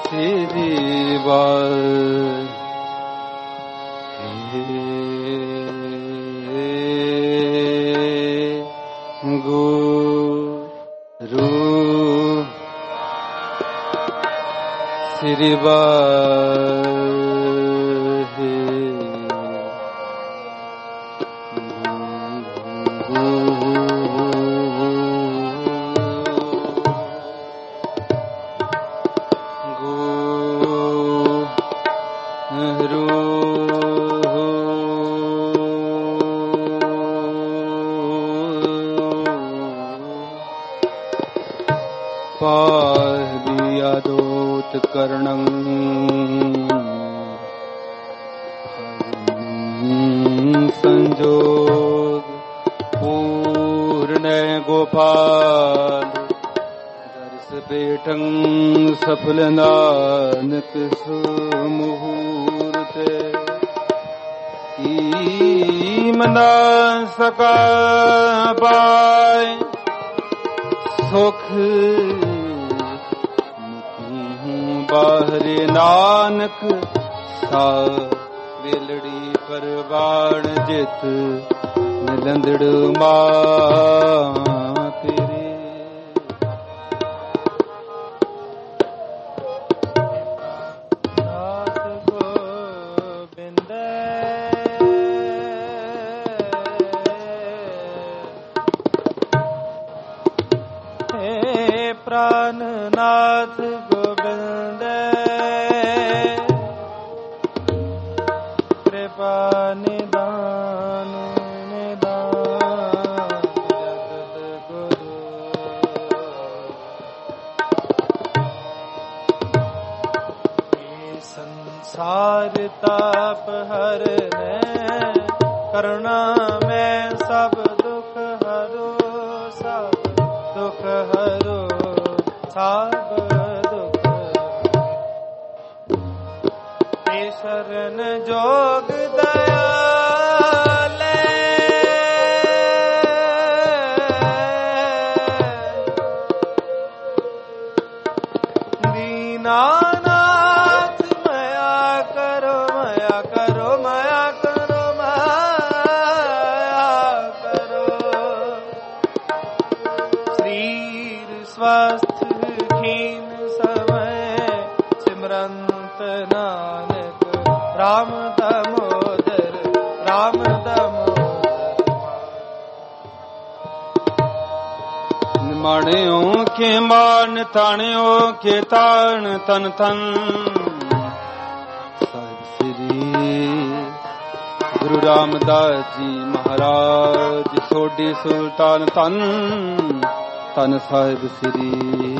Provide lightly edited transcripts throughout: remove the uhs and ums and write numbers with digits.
श्री वाहे गुरु श्री वाहे कर्णं संजोग पूर्ण गोपाल दर्श बेठं सफल नानक सुमुहूर्त ईमना सका पाए सुख बाहरे नानक सा वेलड़ी परवाण जित मिलंदड़ मां तेरे नाथ गोबिंद हे प्राणनाथ गोविंद कृपा निदान निदान जगत गुरु ये संसार ताप हरने करुणा में सब दुख हरो सब दुख हरो सब दुख हे शरण जोग दयाले दीनानाथ मया करो मया करो मया करो मया करो शरीर स्वस्थ खीन समय सिमरंत नानक राम दामोदर राम दामोदर माणियों के मान ताणियों के ताण तन तन साहिब श्री गुरु रामदास जी महाराज सोडी सुल्तान तन तन साहिब श्री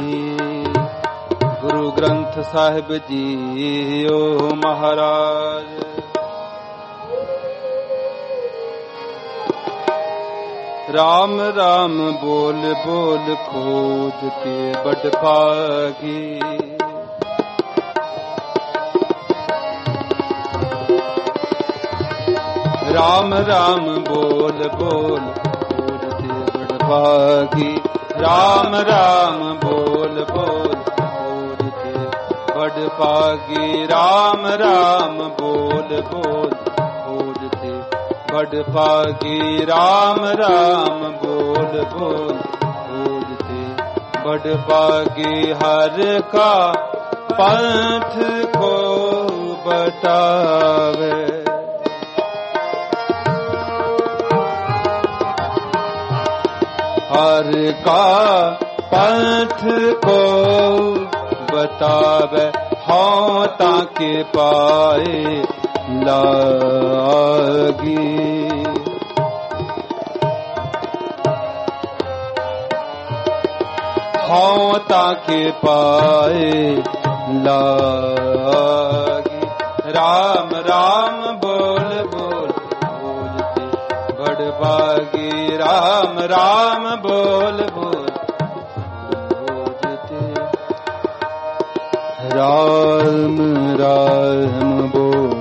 गुरु ग्रंथ साहिब जी ओ महाराज राम राम बोल बोल खोज के बड़ भागी राम राम बोल बोल खोज के बड़ भागी राम राम बोल बोल बड़ पागी राम राम बोल बोल खोजते बड़ पागी राम राम बोल बोल खोजते बड़ पागी हर का पंथ को बतावे हर का पंथ को बतावे हाँ ताके पाए लागी हाँ ताके पाए लागी राम राम बोल बोल बोलते बड़ बागी राम राम बोल बोल राम राम बोल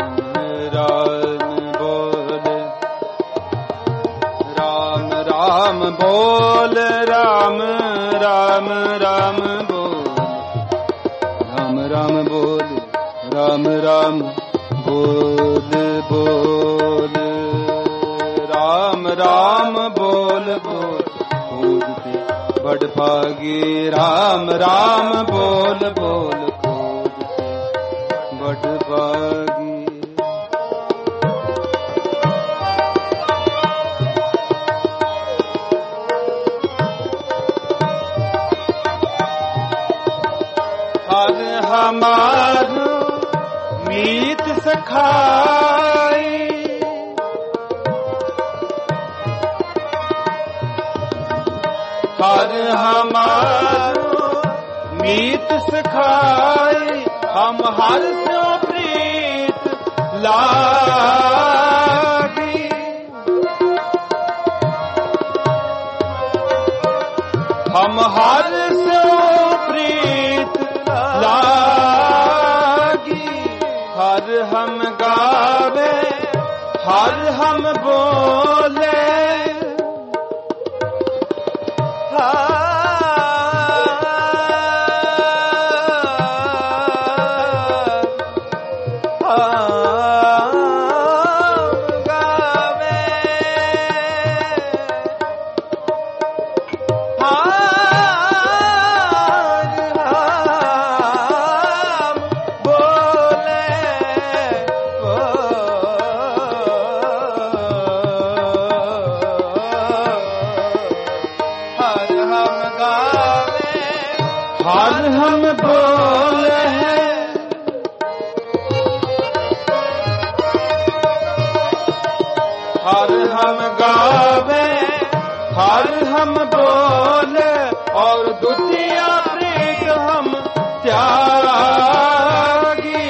राम राम बोल राम राम राम बोल राम राम राम बोल राम राम बोल राम राम बोल बोल राम राम बोल बोल खोजते बड़ भागी राम राम बोल बोल खोजते बड़ भागी हर हमारो मीत सखाई हर हमारो मीत सखाई हम हर से प्रीत लागी हम हर से प्रीत लागी हर हम गावे हर हम बोले हर हम बोले हैं हर हम गावे हर हम बोले और द्वितीय प्रीत हम त्यागी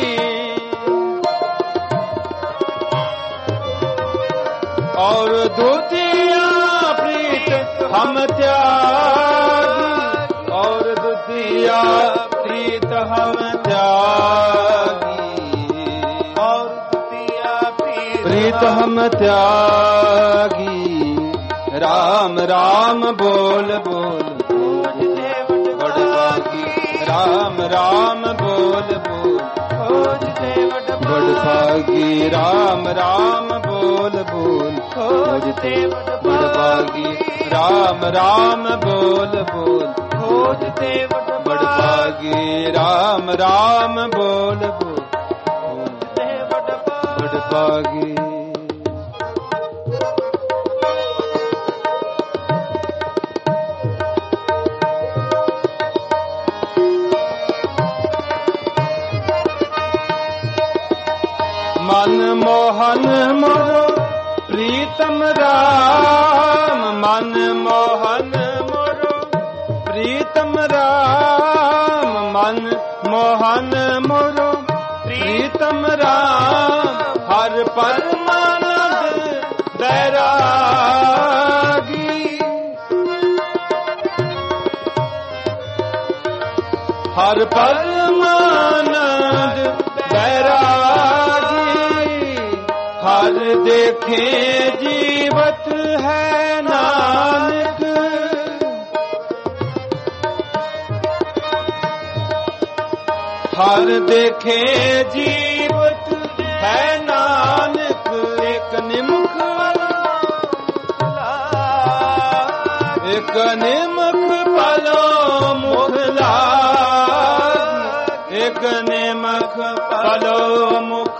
और द्वितीय प्रीत हम त्यागी और द्वितीय प्रीत हम त्यागी और द्वितीय प्रीत हम त्यागी राम राम बोल बोल बड़ भागी राम राम बोल बोल बड़ भागी राम राम बोल बोल खोजते बड़ भागी राम राम बोल बोल खोजते बड़ भागी राम राम बोल बोल खोजते बड़ भागी मन मोहन मोरो प्रीतम राम मन मोहन मोरो प्रीतम राम मन मोहन मोरो प्रीतम राम हर परमानंद बैरागी हर परमानंद बैरागी हर देखे जीवत है नानक हर देखे जीवत है नानक एक निमुख पलो मुख लागी एक निमुख पलो मुख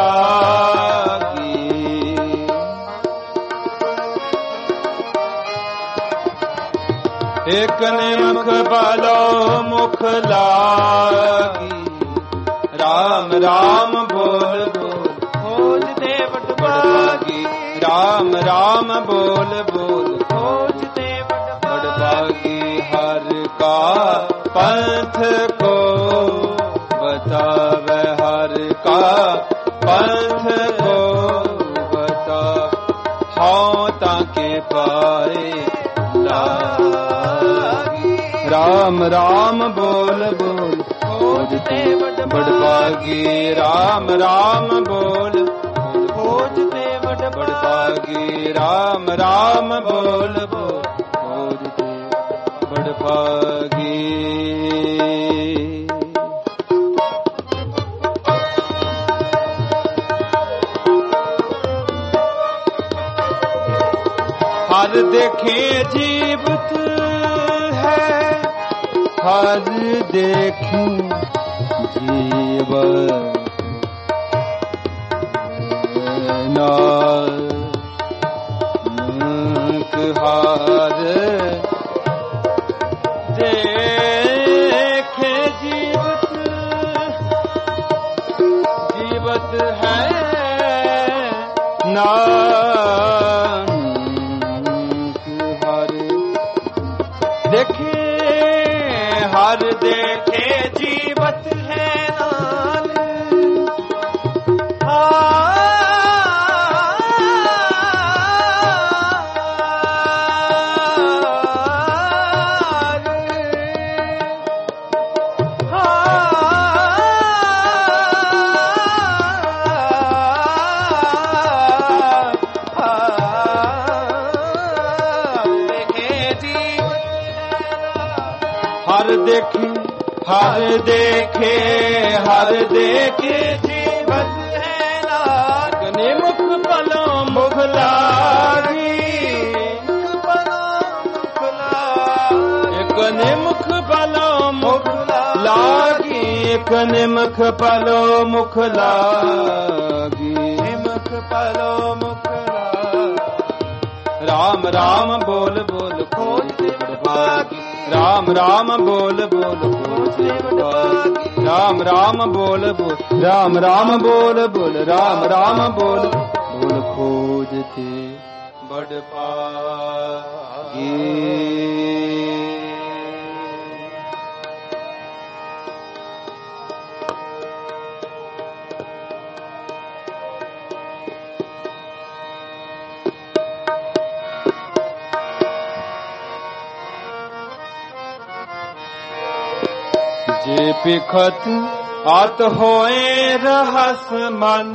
लागी एक निमुख पलो मुख लागी राम राम बोल बोल खोजते बड़ भागी राम राम बोल बोल खोजते बड़ भागी हर का पंथ को बतावे हर का पंथ को बता हाँ ताके पाए लागी राम राम बोल बोल खोजते बड़ भागी राम राम बोल खोजते बड़ भागी राम राम बोल बोल देखे जीवित है, हर देखे जीवत नानक हर देखे जीवत, जीवत है नानक हर देखे, हर देखे जीवत है हर देखे, हर देखे जीवत है नागने मुख पलों मुख लागी, एकने मुख पलों मुख लागी, एकने मुख पलों मुख लागी, मुख पलों मुख लागी। राम राम बोल बोल खोज भागी, राम राम बोल बोल खोज भागी, राम राम बोल बोल, राम राम बोल बोल, राम राम बोल बोल खोजते बड़ पागी। जे पिखत आत होए रहस मन,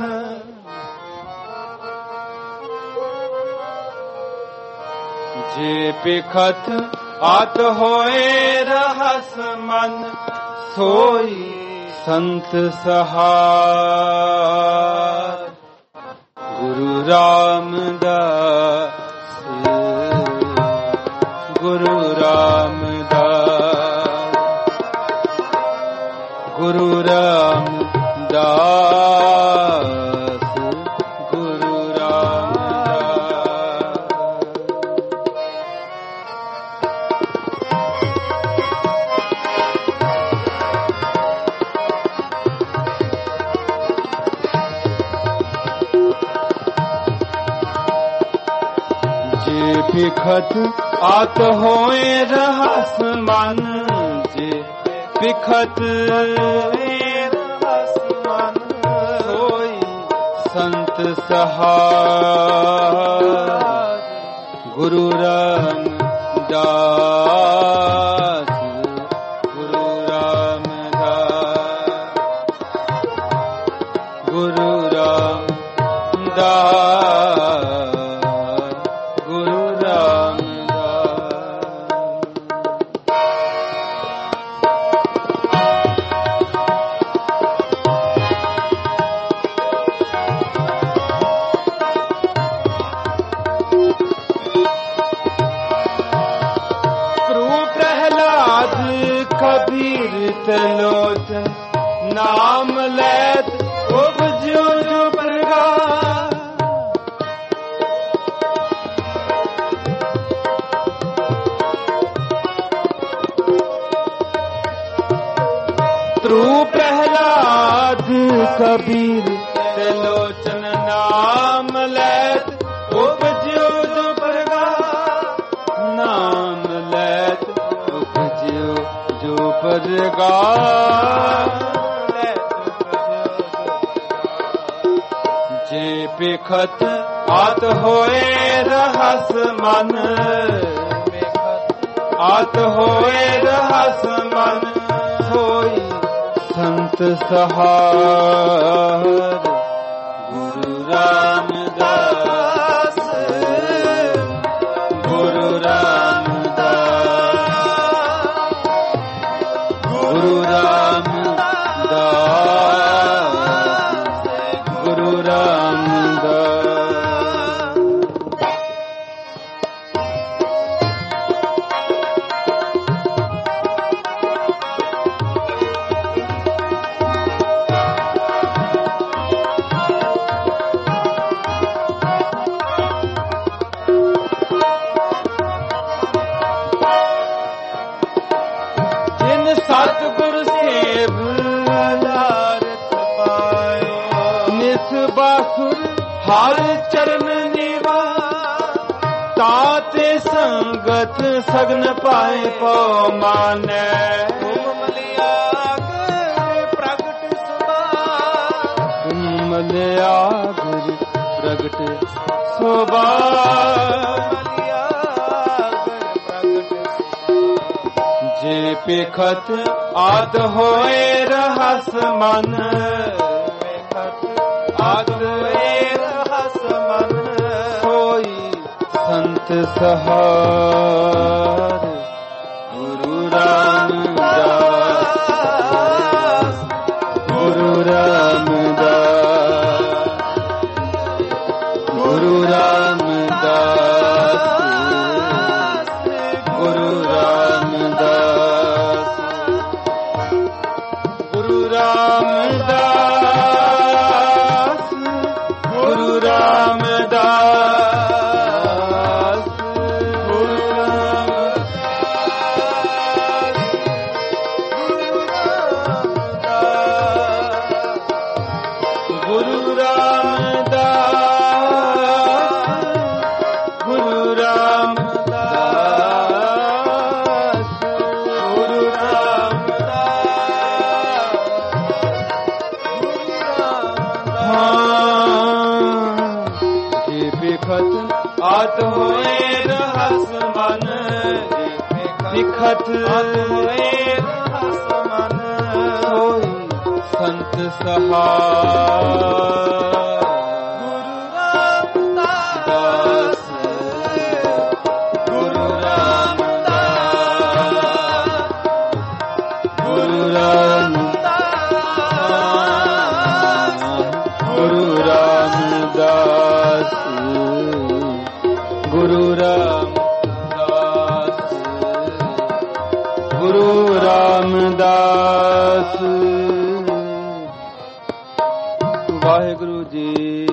जे पिखत आत होए रहस मन, सोई संत सहार गुरु रामदास, गुरु रामदास, गुरु रामदास, गुरु रामदास। जे पिखत आत होए रहस मन, जे पिखत संत सहार गुरु रामदास, गुरु रामदास, गुरु रामदास, गुरु रामदास। कबीर तलोचन नाम लैत उपजो जो प्रगार, त्रु प्रहलाद कबीर तलोचन नाम लैत उपजो जो प्रगार, नाम लैत उपजो जो परगार। जे पिखत आत होए रहस मन, आत होए रहस मन, सोई संत सहार गुरु रामदास, गुरु रामदास, गुरु रामदास, गुरु रामदास। हर चरण निवास ताते संगत सगन पाए पौ माने प्रगट शोभा जे पेखत आद होए रहस मन आद होए रहस मन सोई संत सहार गुरु रामदास गुरु रामदास गुरु रामदास गुरु रामदास गुरु रामदास गुरु रामदास गुरु रामदास गुरु रामदास गुरु रामदास जे बिखत आत होए रहस मन बिखत होए रहस मन सोई संत सहार गुरु रामदास गुरु रामदास गुरु रामदास गुरु रामदास गुरु रामदास वाहेगुरु जी।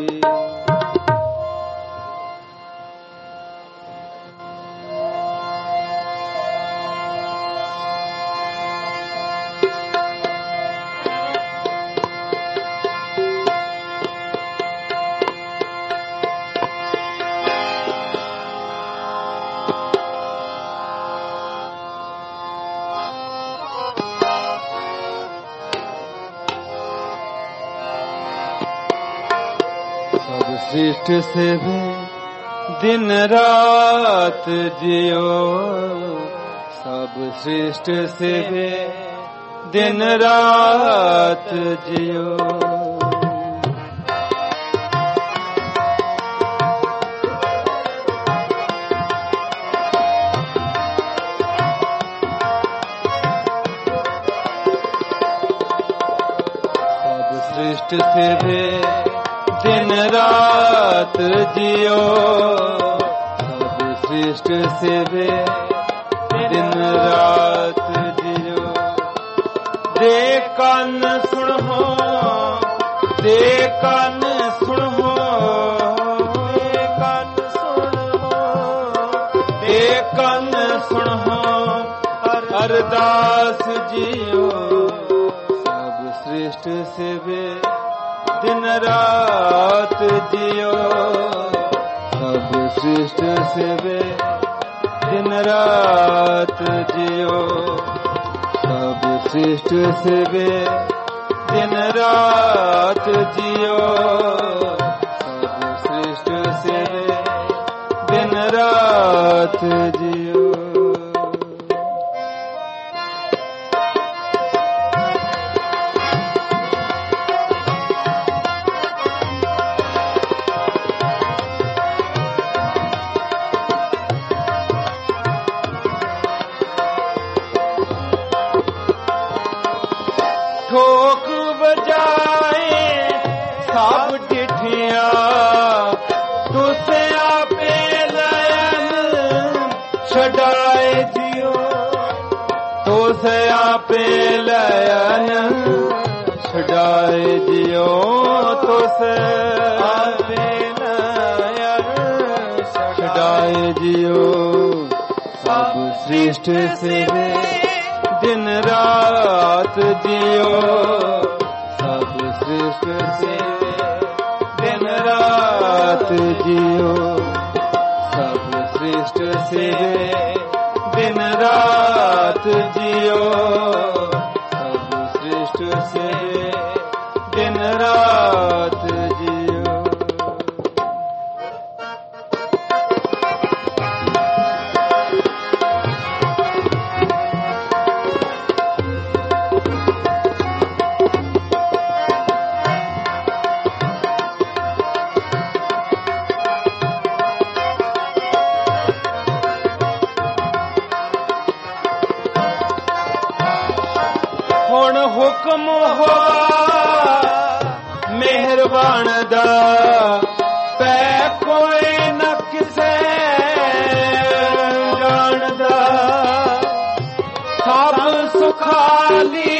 सब श्रेष्ठ से भी दिन रात जियो सब श्रेष्ठ से भी दिन रात जियो सब श्रेष्ठ से भी दिन रात जियो सब श्रेष्ठ से भी दिन रात जियो दे कान सुनो दे कान सुनो दे कान सुनो दे कान सुनो अरदास जियो सब श्रेष्ठ से भी दिन रात जियो सब श्रेष्ठ से भी दिन रात जियो सब श्रेष्ठ से भी दिन रात जियो सब श्रेष्ठ से भी दिन रात जियो ठोक बजाए सब डिठिया तुसे आपे लयन छड़ाए जियो तुसे आपे लयन छड़ाए जियो तुसे आपे लयन छड़ाए जियो सब श्रेष्ठ से दिन रात जियो सब श्रेष्ठ से दिन रात सेवे दिन रात जियो सब सृष्ट सेवे दिन रात जियो। हुण हुक्म हो मेहरबान दा पै कोई न किसे जानदा सब सुखाली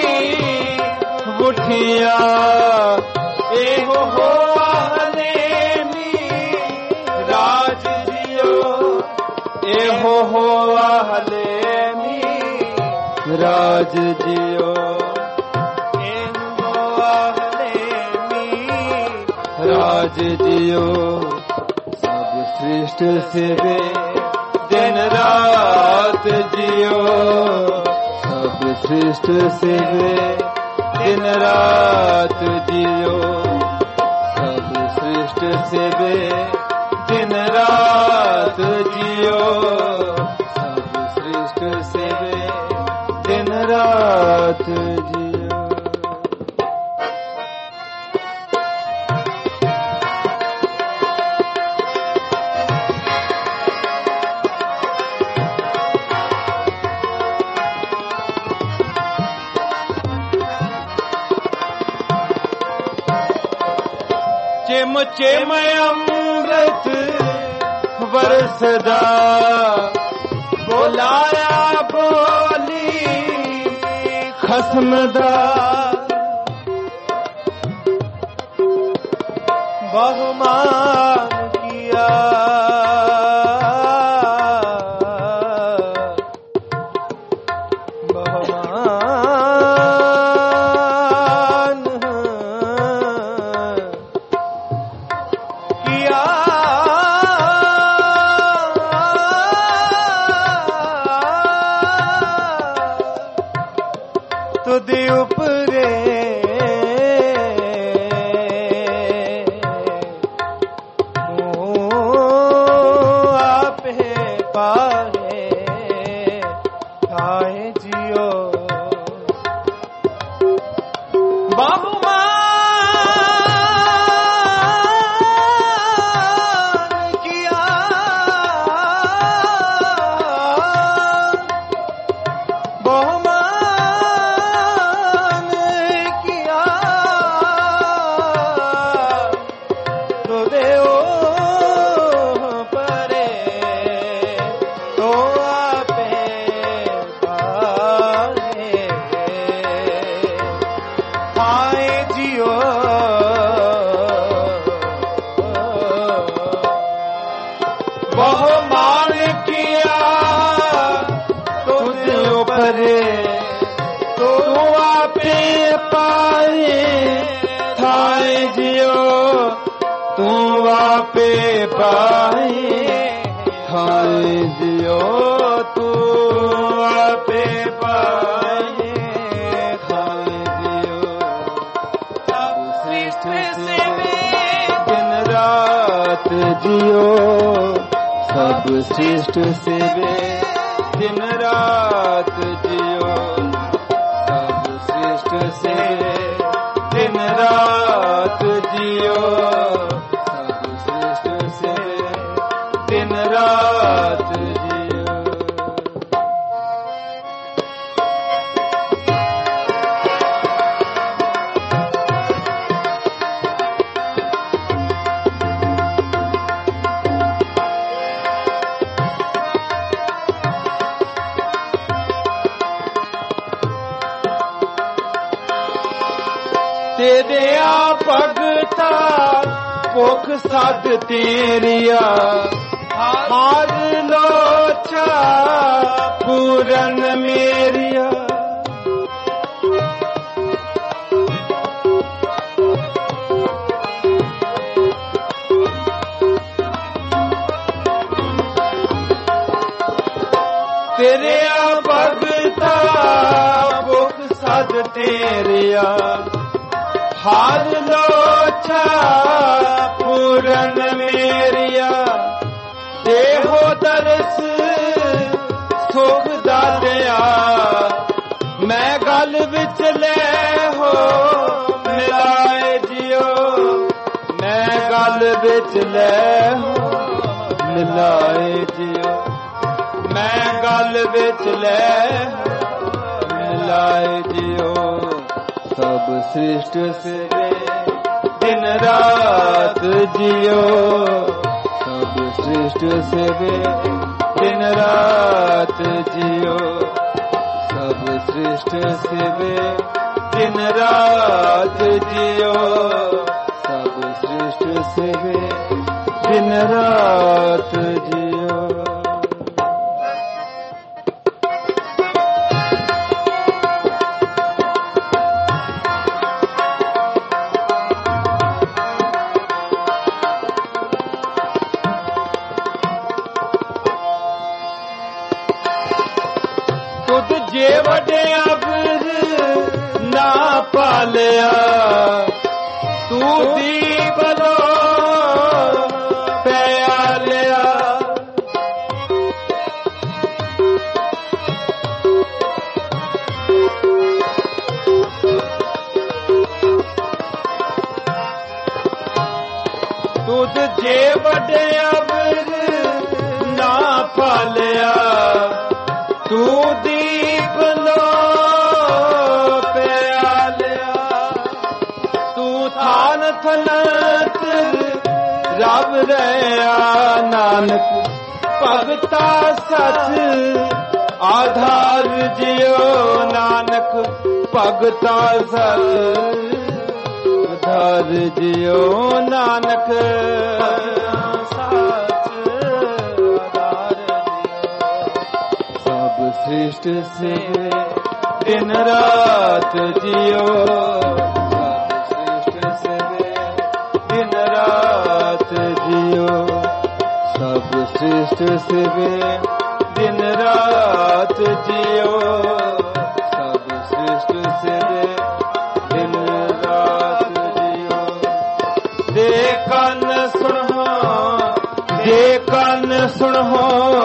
उठिया एहो हो हलेमी राज जियो एहो हो हलेमी राज जियो राज जियो सब सृष्ट सेवे दिन रात जियो सब सृष्ट सेवे दिन रात जियो सब सृष्ट सेवे दिन रात जियो सब सृष्ट सेवे दिन रात जियो। चिम चिम अमृत बरसदा बोलाया बोली खसमदा बहुमान किया तुदे उपरे आपे पाए आए जियो बहुमान किया बहुमान किया तुझे ऊपरे तो आपे पाए थाए जियो तू आपे पाए थाए जियो तू आपे पाए थाए जियो सब सृष्ट सेवे दिन रात जियो सब सृष्ट सेवे दिन रात जियो सब सृष्ट सेवे दिन रात जियो सब सृष्ट सेवे दिन रात जियो। तेरे आ भगता भुख सद तेरिया हार लोचा पूरन मेरिया ਤੇਰਿਆ ਭਗਤਾ ਭੁਖ ਸਦ ਤੇਰਿਆ ਹਰ ਲੋਚਾ ਪੂਰਨ ਮੇਰਿਆ ਦੇਹੋ ਦਰਸ ਸੁਖ ਦਾਤਿਆ ਮੈਂ ਗਲ ਵਿੱਚ ਲੈ ਹੋ ਮਿਲਾਏ ਜਿਉ ਮੈਂ ਗਲ ਵਿੱਚ ਲੈ ਹੋ ਮਿਲਾਏ ਜਿਉ ਮੈਂ ਗਲ ਵਿੱਚ ਲੈ ਮਿਲਾਏ ਜਿਉ ਸਭ ਸ੍ਰਿਸ਼ਟ ਸੇਵੇ ਦਿਨ ਰਾਤ ਜਿਉ ਸਭ ਸ੍ਰਿਸ਼ਟ ਸੇਵੇ ਦਿਨ ਰਾਤ ਜਿਉ ਸਭ ਸ੍ਰਿਸ਼ਟ ਸੇਵੇ ਦਿਨ ਰਾਤ ਜਿਉ ਸਭ ਸ੍ਰਿਸ਼ਟ ਸੇਵੇ ਦਿਨ ਰਾਤ ਜਿਉ ਜੇ ਵੱਡਿਆ ਫਿਰ ਨਾ ਪਾਲਿਆ ਤੂੰ ਦੀਪ ਲੋ ਪਿਆਲਿਆ ਤੁਧ ਜੇ ਵੱਡਿਆ ਫਿਰ ਨਾ ਪਾਲਿਆ ਤੂੰ ਦੀਪ ਲੋ ਪਿਆਲਿਆ ਤੂੰ ਥਾਨ ਥਨਤ ਰੱਬ ਰਹਿਆ ਨਾਨਕ ਭਗਤਾ ਸਚ ਆਧਾਰ ਜਿਉ ਨਾਨਕ ਭਗਤਾ ਸਚ ਆਧਾਰ ਜਿਉ ਨਾਨਕ ਸ੍ਰਿਸ਼ਟ ਸੇਵੇ ਦਿਨ ਰਾਤ ਜਿਉ ਸ੍ਰਿਸ਼ਟ ਸੇਵੇ ਦਿਨ ਰਾਤ ਜਿਉ ਸਭ ਸ੍ਰਿਸ਼ਟ ਸੇਵੇ ਦਿਨ ਰਾਤ ਜਿਉ ਸਭ ਸ੍ਰਿਸ਼ਟ ਸੇਵੇ ਦਿਨ ਰਾਤ ਜਿਉ ਦੇ ਕੰਨ ਸੁਣੋ ਦੇ ਕੰਨ ਸੁਣੋ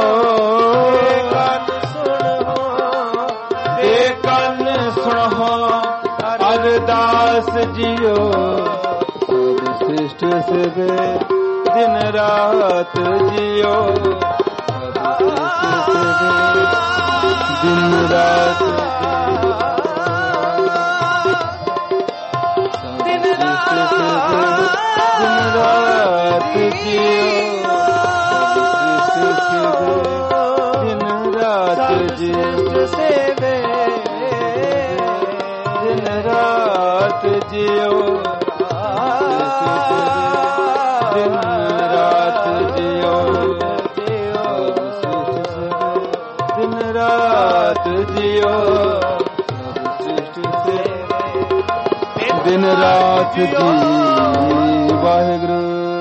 ਅਰਦਾਸ ਜਿਉ ਸਭ ਸ੍ਰਿਸ਼ਟ ਸੇਵੇ ਦਿਨ ਰਾਤ ਜਿਉ ਸਭ ਸ੍ਰਿਸ਼ਟ ਸੇਵੇ ਦਿਨ ਰਾਤ ਦਿਨ ਰਾਤ ਜਿਉ ਸਭ ਸ੍ਰਿਸ਼ਟ ਸੇਵੇ ਦਿਨ ਰਾਤ ਜਿਉ ਸੇਵੇ ਦਿਨ ਰਾਤ ਜਿਉ ਦਿਨ ਰਾਤ ਜਿਉ ਦਿਨ ਰਾਤ ਜਿਉ ਦਿਨ ਰਾਤ ਜੀ ਵਾਹਿਗੁਰੂ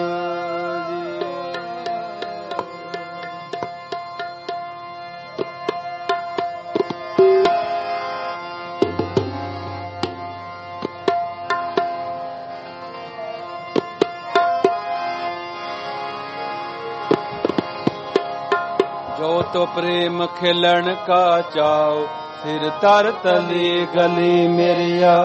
ਜੋ ਤੋ ਪ੍ਰੇਮ ਖਿਲਣ ਕਾ ਚਾਓ ਸਿਰ ਤਰ ਤਲੀ ਗਲੀ ਮੇਰੀਆ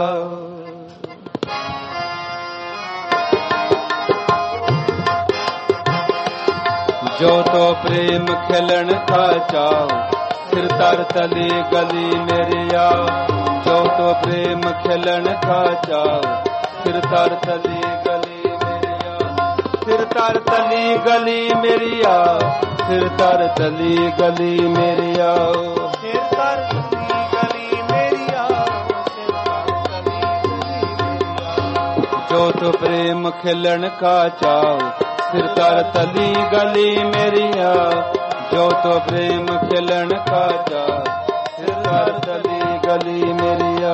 ਜੋ ਤੋ ਪ੍ਰੇਮ ਖਿਲਣ ਕਾ ਚਾਓ ਸਿਰ ਤਰ ਤਲੀ ਗਲੀ ਮੇਰੀਆ ਜੋ ਤੋ ਪ੍ਰੇਮ ਖਿਲਣ ਕਾ ਚਾਓ ਸਿਰ ਤਰ ਤਲੀ ਗਲੀ ਮੇਰੀਆ ਸਿਰ ਤਰ ਤਲੀ ਗਲੀ ਮੇਰੀਆ ਸਿਰ ਤਰ ਤਲੀ ਗਲੀ ਮੇਰੀਆ ਸਿਰ ਤਰ ਤਲੀ ਗਲੀ ਮੇਰੀਆ ਸਿਰ ਤਰ ਤਲੀ ਗਲੀ ਜੋ ਤੋ ਪ੍ਰੇਮ ਖਿਲਣ ਕਾ ਚਾਓ ਸਿਰ ਤਰ ਤਲੀ ਗਲੀ ਮੇਰੀਆ ਜੋ ਤੋ ਪ੍ਰੇਮ ਖਿਲਣ ਕਾ ਚਾਓ ਸਿਰ ਤਰ ਤਲੀ ਗਲੀ ਮੇਰੀਆ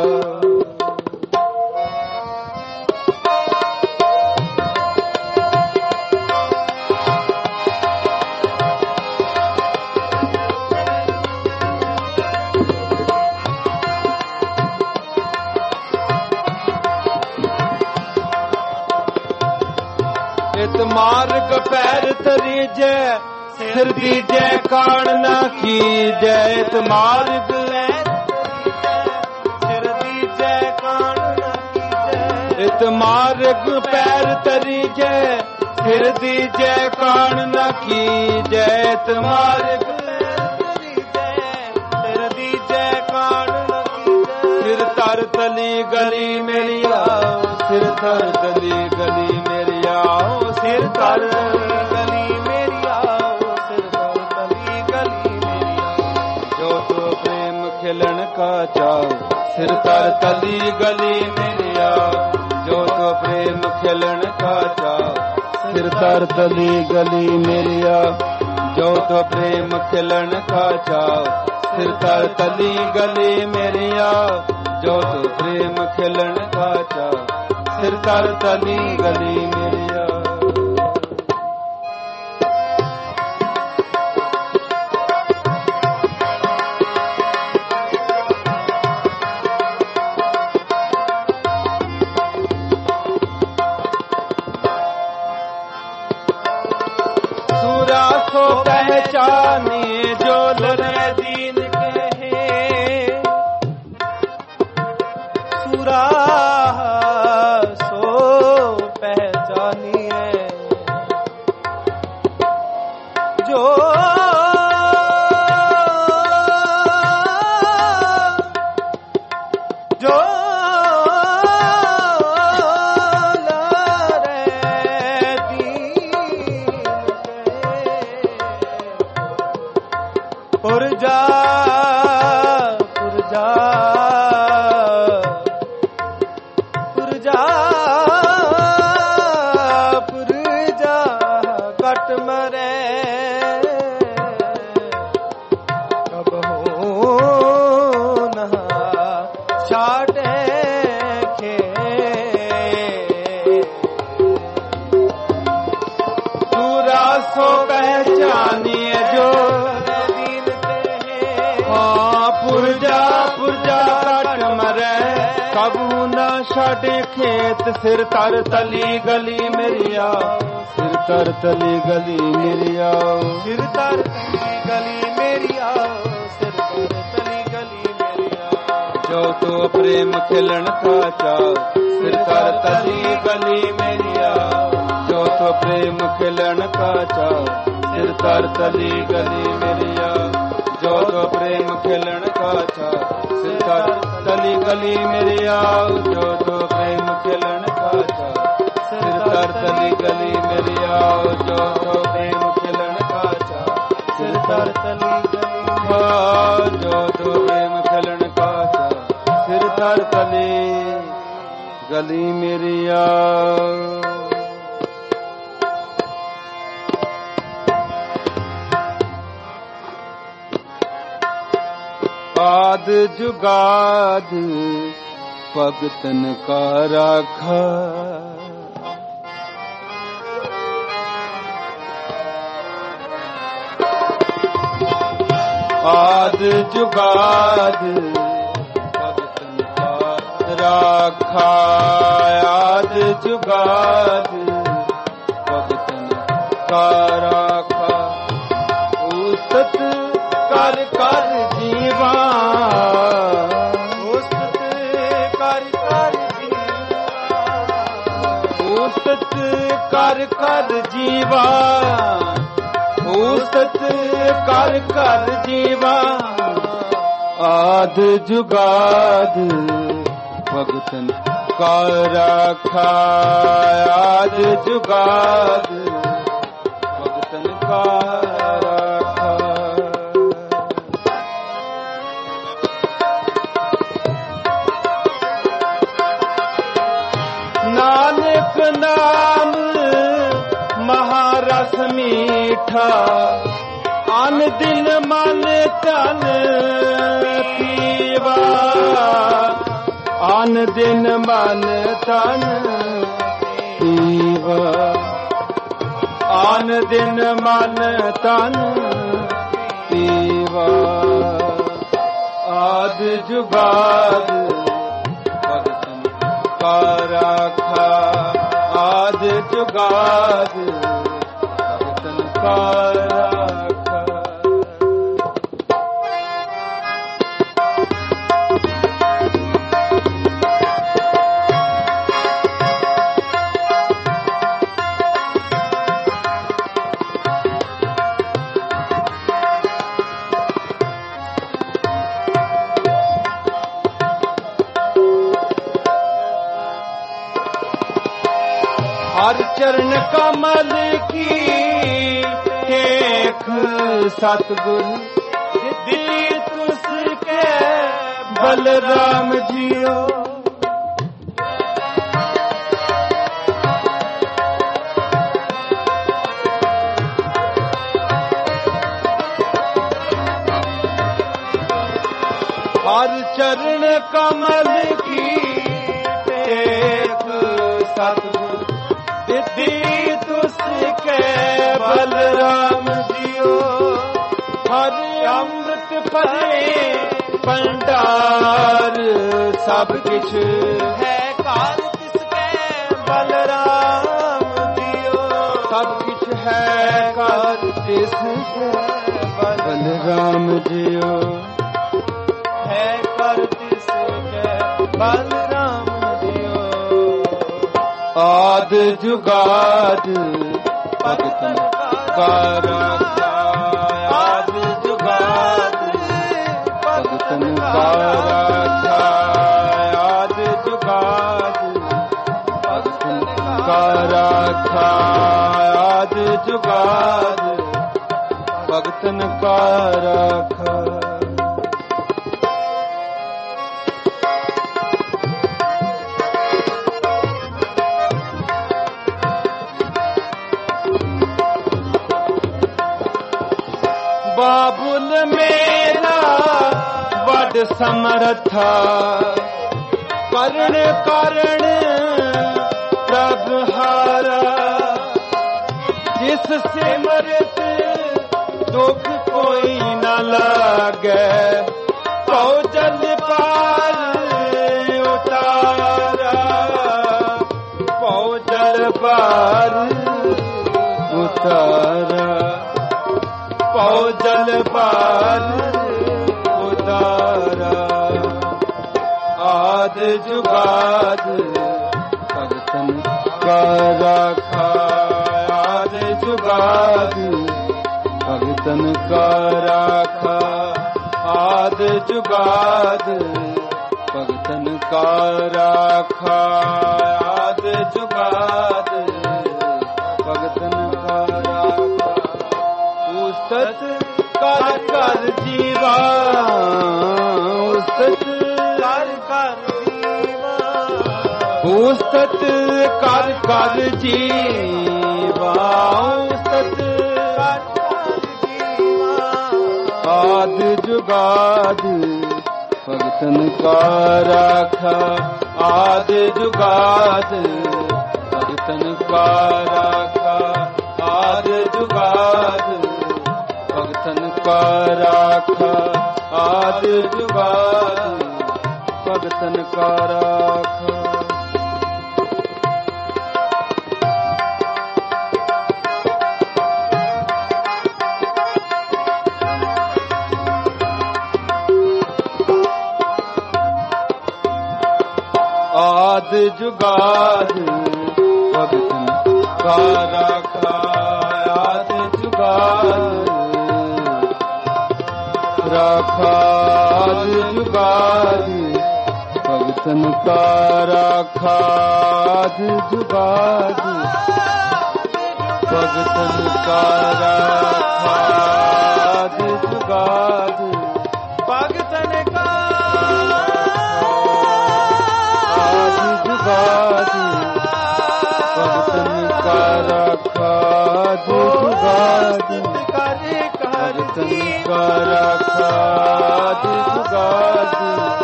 ਮਾਰਗ ਪੈਰ ਤਰੀਜੈ ਸਿਰ ਦੀਜੈ ਕਾਣ ਨਾ ਕੀਜੈ ਇਤ ਮਾਰਗ ਸਿਰ ਦੀਜੈ ਕਾਣ ਨਾ ਕੀਜੈ ਇਤ ਮਾਰਗ ਪੈਰ ਤਰੀਜੈ ਸਿਰ ਦੀਜੈ ਕਾਣ ਨਾ ਕੀਜੈ ਇਤ ਮਾਰਗ ਸਿਰ ਦੀਜੈ ਕਾਣ ਨਾ ਕੀਜੈ ਸਿਰ ਧਰ ਤਲੀ ਗਲੀ ਮੇਰੀ ਆਓ ਸਿਰ ਧਰ ਤਲੀ ਗਲੀ ਮੇਰੀ ਆਓ ਸਿਰ ਧਰ ਗਲੀ ਮੇਰੀ ਆਓ ਸਿਰ ਧਰ ਤਲੀ ਗਲੀ ਮੇਰੀ ਆਓ ਜੋ ਤੋ ਪ੍ਰੇਮ ਖਿਲਣ ਕਾ ਚਾਓ ਸਿਰ ਧਰ ਤਲੀ ਗਲੀ ਮੇਰੀ ਆਓ ਜੋ ਤੋ ਪ੍ਰੇਮ ਖਿਲਣ ਕਾ ਚਾਓ ਸਿਰ ਧਰ ਤਲੀ ਗਲੀ ਮੇਰੀ ਆਓ ਜੋ ਤੋ ਪ੍ਰੇਮ ਖਿਲਣ ਕਾ ਚਾਓ ਸਿਰ ਧਰ ਤਲੀ ਗਲੀ ਮੇਰੀ ਆਓ ਜੋ ਤੋ ਪ੍ਰੇਮ ਖਿਲਣ ਕਾ ਚਾਓ ਸਿਰ ਧਰ ਤਲੀ ਗਲੀ ਮੇਰੀ ਆਓ सूरा सो पहचाने जो लरे दीन कहे सूरा सो पहचानिए जो जो पुरजा पुरजा पुरजा पुरजा कट मरे कब हो नहा छाटे खे पूरा सो पहचानिए जो पुरजा पुरजा कट मरे कबू न छाड़े खेत सिर तर तली गली मेरी आओ सिर तर तली गली मेरी आओ सिर तर तली गली मेरी आओ सिर तर तली गली मेरी आओ जो तो प्रेम खिलन का चाओ सिर तर तली गली मेरी आओ जो तो प्रेम खिलन का चाओ सिर तर तली गली मेरी आओ जो तो प्रेम खिलन का चाओ सिर तर तली गली मेरी आओ जो तो प्रेम खिलन का चाओ सिर तर तली गली मेरी आओ जो तो प्रेम खिलन का चाओ सिर तर तली गली जो तो प्रेम खिलन का चाओ सिर तर तली गली मेरी आओ आद जुगाद भगतन का राखा आद जुगाद भगतन का राखा आद जुगाद भगतन का राखा उस्तत कर कर जीवा उस्तत कर कर जीवा उस्तत कर कर जीवा उस्तत कर कर जीवा आद जुगाद भगतन का राखा आद जुगाद भगतन का नानक नाम महारस मीठा अन दिन मन तन पीवा अन दिन मन तन पीवा अन दिन मन तन पीवा आद जुगाद भगतन का राखा आद जुगाद का राखा। हर चरण कमल की टेक सतगुर दी तुसके बलराम जियो। हर चरण कमल की टेक सतगुर दी तुसके बलराम जियो। हर अमृत भरे भंडार सब किछ है कार तिसके बलराम जियो। सब किछ है कार तिसके बलराम जियो। है कार तिसके बलराम आद जुगाद भगतन का राखा। आद जुगाद भगतन का राखा। आद जुगाद भगतन का राखा। आद जुगाद भगतन का राखा। बाबुल मेरा बड़ समर्था करण कारण प्रभहारा। जिस सिमरत दुख कोई न लागे पौ जल पार उतारा। पौ जल पार उतारा। पौ जल पार उतारा। आद जुगाद भगतन का राखा। आद जुगाद भगतन का राखा। आद जुगाद भगतन का राखा। आद जुगाद भगतन का राखा। उस्तत कर कर जीवा। उस्तत कर कर जीवा। उस्तत कर कर जीवा। उस्तत कर कर जीवा। आद जुगाद भगतन का राखा। आद जुगाद भगतन का राखा। आद जुगाद भगतन का राखा। आद जुगाद भगतन का राखा। आद जुगाद भगतन का राखा। आद जुगाद राखा। आद जुगाद भगतन का राखा। आद जुगाद भगतन का राखा। आद जुगाद भगतन का। आद जुगाद भगतन का राखा। आद जुगाद भगतन का राखा। आद जुगाद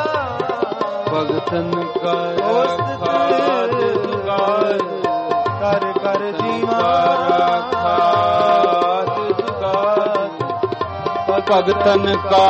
भगतन का राखा। आद जुगाद कर कर जीवा राखा। आद जुगाद भगतन का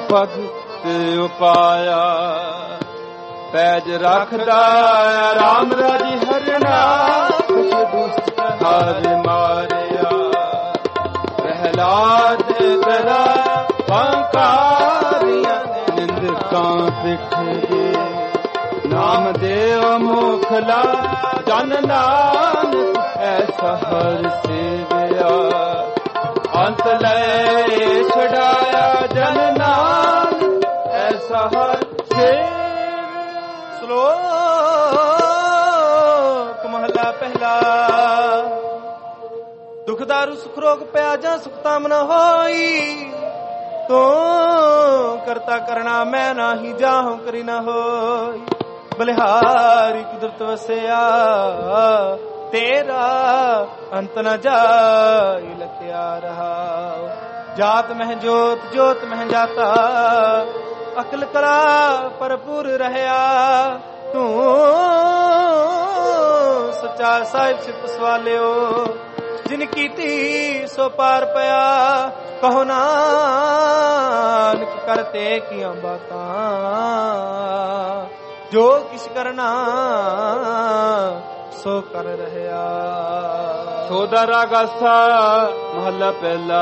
ਪਦ ਤੇ ਉਪਾਇਆ। ਪੈਜ ਰੱਖਦਾ ਰਾਮ ਰਾਜੀ ਹਰਣਾ, ਕੁਛ ਦੁਸ਼ਟ ਹਾਰ ਮਾਰਿਆ। ਪ੍ਰਹਿਲਾਦ ਤੇਰਾ ਪੰਕਾਰੀਆਂ ਨਿੰਦਕਾਂ ਪਿੱਠ ਦੇ। ਨਾਮਦੇਵ ਮੁਖਲਾ ਜਨ ਨਾਨਕ ਐਸਾ ਹਰ ਸੇਵਿਆ। ਅੰਤ ਲੈ ਛਡਾਇਆ ਜਨ ਨਾਨਕ ਐਸਾ ਹਰ ਸੇਵਿਆ। ਸ਼ਲੋਕ ਮਹਲਾ ਪਹਿਲਾ। ਦੁਖਦਾਰੂ ਸੁਖ ਰੋਗ ਪਿਆ ਜਾਂ ਸੁਖ ਤਾਮ ਨ ਹੋਈ। ਤੂੰ ਕਰਤਾ ਕਰਣਾ ਮੈਂ ਨਾਹੀ, ਜਾਹੋਂ ਕਰੀ ਨ ਹੋਈ। ਬਲਿਹਾਰੀ ਕੁਦਰਤ ਵਸਿਆ ਤੇਰਾ, ਅੰਤ ਨ ਜਾਈ ਲਖਿਆ ਰਹਾ। ਜਾਤ ਮਹਿ ਜੋਤ, ਜੋਤ ਮਹਿ ਜਾਤਾ, ਅਕਲ ਕਲਾ ਭਰਪੂਰ ਰਹਿਆ। ਤੂੰ ਸੱਚਾ ਸਾਹਿਬ ਸਿਫਤ ਸਵਾਲਿਓ, ਜਿਨ ਕੀਤੀ ਸੋ ਪਾਰ ਪਿਆ। ਕਹੋ ਨਾਨਕ ਕਰਤੇ ਕੀਆਂ ਬਾਤਾਂ, ਜੋ ਕਿਛ ਕਰਨਾ ਸੋ ਕਰ ਰਹਿਆ। ਸੋਦਾ ਗਾਸਾ ਮਹੱਲਾ ਪਹਿਲਾ।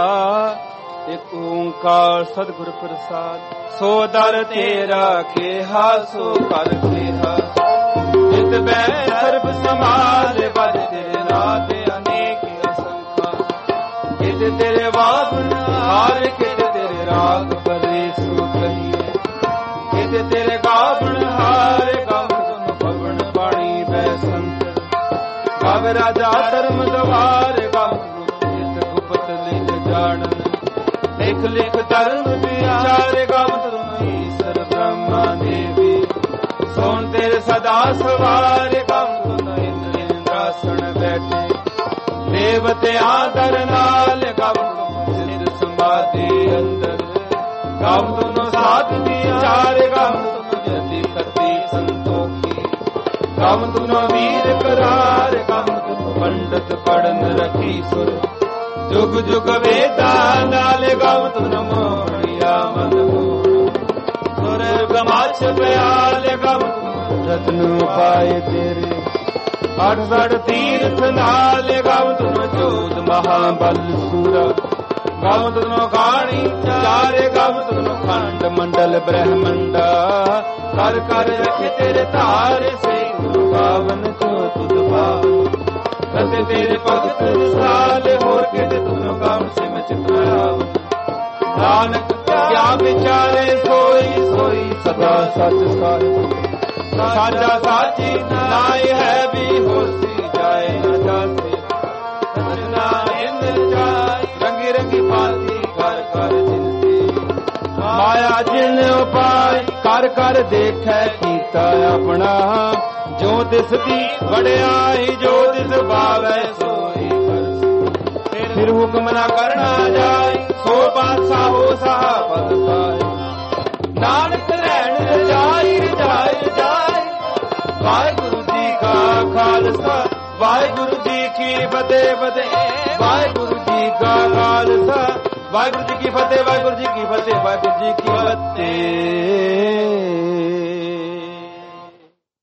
ਇੱਕ ਓੰਕਾਰ ਸਤਿਗੁਰ ਪ੍ਰਸਾਦ। ਸੋ ਦਰ ਤੇਰਾ ਕਿਹਾ ਸੋ ਕਰ ਕਿਹਾ। ਜਿਤ ਬੈ ਸਰਬ ਸਮਾਲ ਬਦ ਤੇਰੇ ਨਾਮ ਅਨੇਕ ਅਸੰਖਾ। ਕਿਤ ਤੇਰੇ ਵਾਗੁਣ ਹਾਰ, ਕਿਤ ਤੇਰੇ ਰਾਗ ਬਰੇ ਸੋ ਕਹੀਏ। ਕਿਤ ਤੇਰੇ ਗਾਵਣ ਹਾਰ, ਗਾਵਣ ਤੁਮ ਭਵਨ ਬਾਣੀ ਬੈ ਸੰਤ। ਗਾਵ ਰਾਜਾ ਧਰਮ ਦਵਾਰ, ਗਾਵ ਗੁਪਤ ਲਿਖ ਜਾਣਨ। ਲਿਖ ਲਿਖ ਧਰਮ ਵਿਚਾਰ, ਗਾਵ ਤੁਮ ਈਸ਼ਰ ਬ੍ਰਹਮਾ ਦੇਵੀ। ਸੋਣ ਤੇਰੇ ਸਦਾ ਸਵਾਰ, ਗਾਵ ਤੁਮ ਇੰਦਰਾਸਣ ਬੈਠੇ। ਦੇਵਤਿਆਂ ਦਰ ਨਾਲ, ਗਾਵ ਤੁਮ ਸਿਰ ਸਮਾਧੀ ਅੰਦਰ। ਗਾਵ ਤੁਮ ਸਾਧ ਵਿਚਾਰ, ਗਾਵ ਤੁਮ ਜਤੀ ਕਤੀ ਸੰਤੋਖੀ। ਗਾਵ ਤੁਮ ਵੀਰ ਕਰਾਰ, ਗਾਵ ਤੁਮ ਪੰਡਤ ਪੜਨ ਰਖੀ ਸੁਰ। ਜੁਗ ਜੁਗ ਵੇਦਾ ਨਾਲ, ਗਾਵ ਤੁਮ ਮੋਹਣਿਆ ਮਨ ਮੋਹਣ। ਸੁਰ ਗਮਾਛ ਪਿਆਲ, ਗਾਵ ਤੁਮ ਰਤਨ ਪਾਏ ਤੇਰੇ। ਅਠ ਸੜ ਤੀਰਥ ਨਾਲ, ਗਾਵ ਤੁਮ ਜੋਤ ਮਹਾਬਲ ਸੂਰਾ। ਗਾਵ ਤੁਮ ਗਾਣੀ ਚਾਰ, ਗਾਵ ਤੁਮ ਖੰਡ ਮੰਡਲ ਬ੍ਰਹਮੰਡਾ। ਕਰ ਕਰ ਰਖੇ ਤੇਰੇ ਧਾਰ, ਸੇ ਪਾਵਨ ਜੋ ਤੁਧ ਪਾਵਨ। ਕਦੇ ਤੇਰੇ ਭਗਤ ਸਾਲ, ਹੋਰ ਕਿਤੇ ਤੁਮ ਕਾਮ ਸਿਮ ਚਿਤਰਾਵ। ਨਾਨਕ ਕਿਆ ਵਿਚਾਰੇ ਸੋਈ ਸੋਈ, ਸਦਾ ਸੱਚ ਸਾਹਿਬ। ਸਾਚਾ ਸਾਚੀ ਨਾਇ ਹੈ, ਵੀ ਹੋਸੀ ਜਾਏ ਨ ਜਾਸੀ। ਰਚਨਾ ਇੰਦ ਜਾਏ, ਰੰਗੀ ਰੰਗੀ ਭਾਂਤੀ ਕਰ ਕਰ ਜਿਨਤੀ। ਮਾਇਆ ਜਿਨ ਉਪਾਇ, ਕਰ ਕਰ ਦੇਖੈ ਕੀਤਾ ਆਪਣਾ। ਜੋ ਦਿਸਦੀ ਵਡਿਆਈ, ਜੋ ਦਿਸ ਭਾਵੈ ਸੋਈ ਕਰਸੀ। ਫਿਰ ਹੁਕਮ ਨਾ ਕਰਨਾ ਜਾਏ, ਸੋ ਬਾਦਸ਼ਾਹ ਹੋ ਸਾਹ ਪਦ ਪਾਏ। ਨਾਨਕ ਰਹਿਣ ਰਜਾਈ, ਰਜਾਈ ਰਜਾਈ। ਵਾਹਿਗੁਰੂ ਜੀ ਕਾ ਖਾਲਸਾ, ਵਾਹਿਗੁਰੂ ਜੀ ਕੀ ਫਤਿਹ ਫਤਿਹ। ਵਾਹਿਗੁਰੂ ਜੀ ਕਾ ਖਾਲਸਾ, ਵਾਹਿਗੁਰੂ ਜੀ ਕੀ ਫਤਿਹ, ਵਾਹਿਗੁਰੂ ਜੀ ਕੀ ਫਤਿਹ, ਵਾਹਿਗੁਰੂ ਜੀ ਕੀ ਫਤਿਹ।